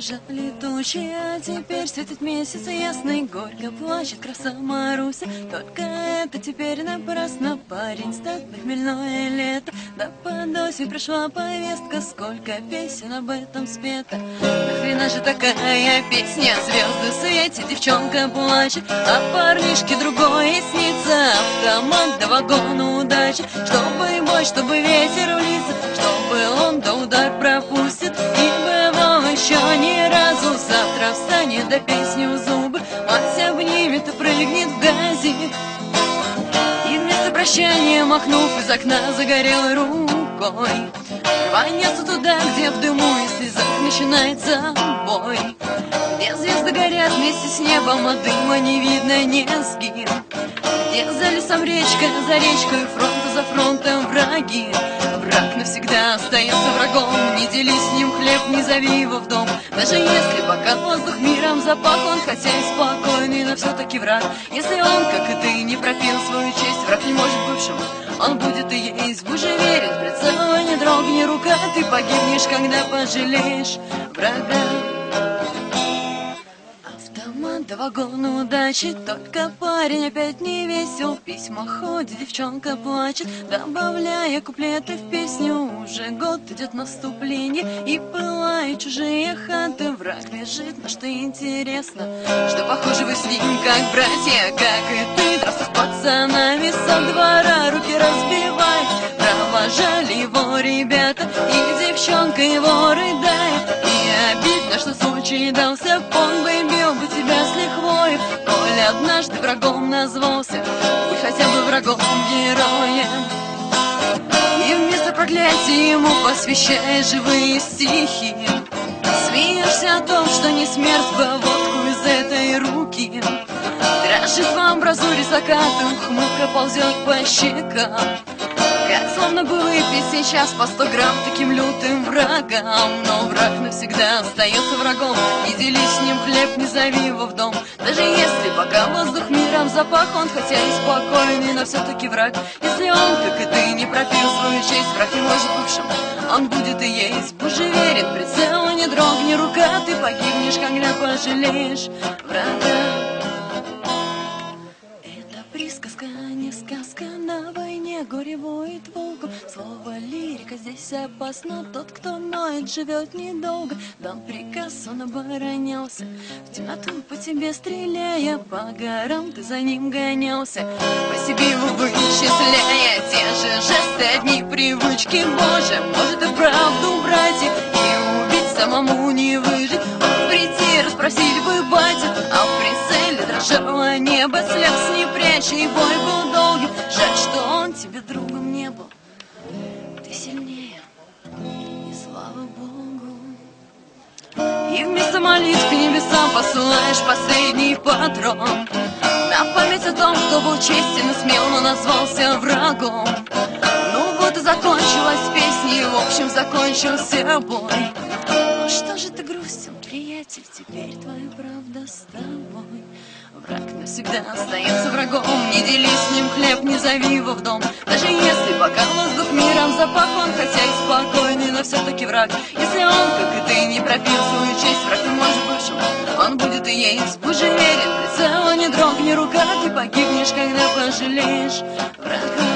Набежали тучи, а теперь светит месяц ясный. Горько плачет краса Маруся. Только это теперь напрасно. Парень стал на хмельное лето. Да под осень пришла повестка. Сколько песен об этом спето. Нахрена же такая песня? Звезды светят, девчонка плачет, а парнишке другое снится. Автомат да вагон удачи. Чтобы бой, чтобы ветер в лица, чтобы он до удар пропустит. И бывало еще ни разу. Завтра встанет, да песню зубы мать обнимет и прыгнет в газик. И вместо прощания, махнув из окна загорелой рукой, рванется туда, где в дыму и слезах начинается бой. Где звезды горят вместе с небом, а дыма не видно низги. Где за лесом речка, за речкой фронта за фронтом враги. Враг навсегда остается врагом. Не дели с ним хлеб, не зови его в дом. Даже если пока воздух миром запах, он хотя и спокойный, но все-таки враг. Если он, как и ты, не пропил свою честь, враг не может бывшим, он будет и есть. Будь же верен, прицела не дрогни рука, ты погибнешь, когда пожалеешь врага. Да вагон удачи, только парень опять не весел. Письма ходит, девчонка плачет, добавляя куплеты в песню. Уже год идет наступление, и пылают чужие хаты. Враг бежит, но что интересно, что похоже вы с ним как братья, как и ты. Драться с пацанами со двора, руки разбивает. Провожали его ребята, и девчонка его рыдает. И обидно, что случай дался, он бы бил бы тебя с лихвой. Коль однажды врагом назвался, будь хотя бы врагом героем. И вместо проклятия ему посвящая живые стихи. Смеешься о том, что не смерть бы водку из этой руки. Дрожит в амбразуре заката, ухмылка ползет по щекам. Как словно бы выпить сейчас по 100 грамм таким лютым врагам. Но враг навсегда остается врагом. Не дели с ним хлеб, не зови его в дом. Даже если пока воздух миром запах, он хотя и спокойный, но все-таки враг. Если он, как и ты, не пропил свою честь, враг не может бывшим, он будет и есть. Будь же верен, прицела не дрогни рука, ты погибнешь, когда пожалеешь врага. Присказка, не сказка, на войне горе воет волком. Слово лирика здесь опасно, тот, кто ноет, живет недолго. Дал приказ, он оборонялся, в темноту по тебе стреляя. По горам ты за ним гонялся, по себе его вычисляя. Те же жесты, одни привычки, Боже, может и вправду, братья, и убить самому не выжить. Он прийти, расспросили бы батя, а в прицеле дрожало небо, слез не пряча, и бой был долгий. Жаль, что он тебе другом не был, ты сильнее, и слава Богу. И вместо молитв к небесам посылаешь последний патрон, на память о том, кто был честен и смел, но назвался врагом. Ну вот и закончилась песня, и в общем закончился бой. Ну что же ты грустил, приятель, теперь твоя правда с тобой. Враг навсегда остается врагом. Не дели с ним хлеб, не зови его в дом. Даже если пока воздух миром запах, он хотя и спокойный, но все-таки враг. Если он, как и ты, не пропил свою честь, враг не может бывшим, он будет и есть. Будь же верен, прицела не дрогни рука, ты погибнешь, когда пожалеешь врага.